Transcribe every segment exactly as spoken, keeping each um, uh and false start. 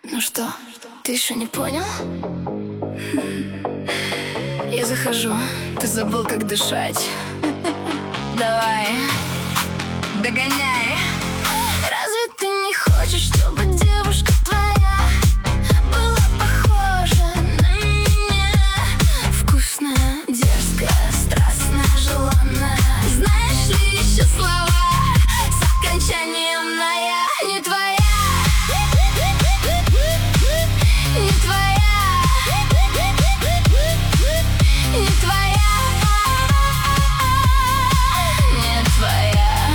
Ну что, ты еще не понял? Я захожу, ты забыл, как дышать. Давай, догоняй. Разве ты не хочешь, чтобы девушка твоя была похожа на меня? Вкусная, дерзкая, страстная, желанная. Знаешь ли еще слова с окончанием на «я»? Не твоя, не твоя, не твоя, не твоя.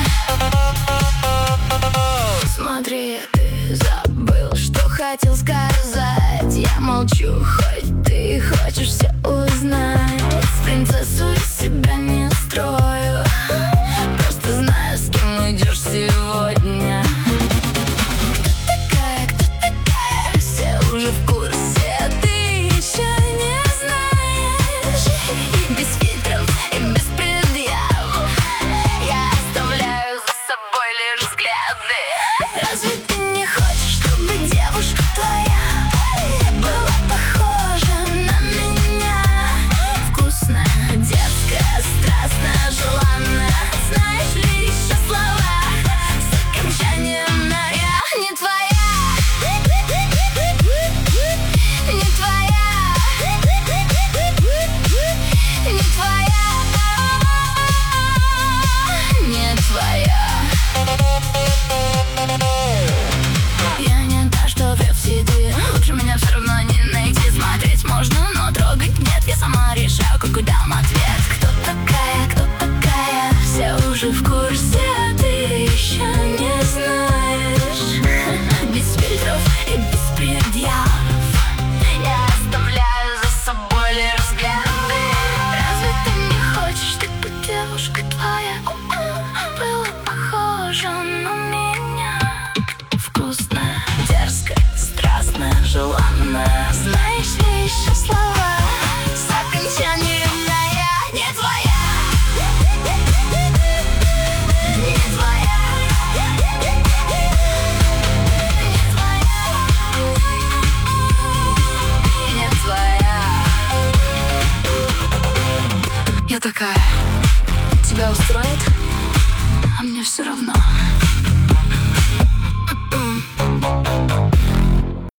Смотри, ты забыл, что хотел сказать. Я молчу, хоть ты хочешь все узнать. Принцессу из себя не строю, просто знаю, с кем идешь сегодня. Кто такая, кто такая? Все уже в курсе, ты еще не знаешь. И без фильтров, и без предъяв я оставляю за собой лишь взгляды. Разве ты не хочешь, чтобы девушка твоя была похожа на меня? Вкусная, дерзкая, страстная, желанная. Знаешь ли еще слова с окончанием на «я»? Не твоя, не твоя, не твоя, не твоя. Я не та, что врет в себе. Лучше меня все равно не найти. Смотреть можно, но трогать нет. Я сама решаю, какой дам ответ. Кто такая, кто такая? Все уже в курсе, а ты еще не знаешь. Без фильтров и без предъяв я оставляю за собой лишь взгляды. Разве ты не хочешь, чтобы девушка твоя была похожа на меня? Вкусная, дерзкая, страстная, желанная. Знаешь ли еще слова с окончанием на «я»? Не твоя, не твоя, не твоя. Я такая, тебя устроит? А мне все равно.